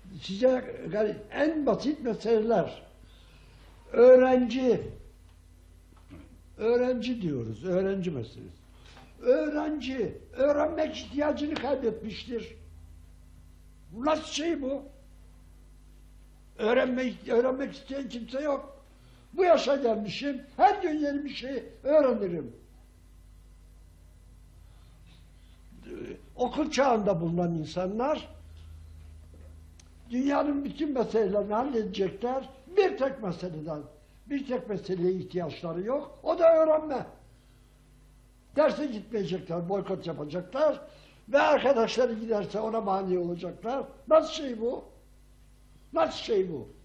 size en basit meseleler. Öğrenci diyoruz, öğrenci meselesi. Öğrenci, öğrenmek ihtiyacını kaybetmiştir. Bu nasıl şey bu? Öğrenmek isteyen kimse yok. Bu yaşa gelmişim, her gün yeni bir şey öğrenirim. Okul çağında bulunan insanlar, dünyanın bütün meselelerini halledecekler, bir tek meseleye ihtiyaçları yok, o da öğrenme. Derse gitmeyecekler, boykot yapacaklar ve arkadaşları giderse ona mani olacaklar. Nasıl şey bu? Nasıl şey bu?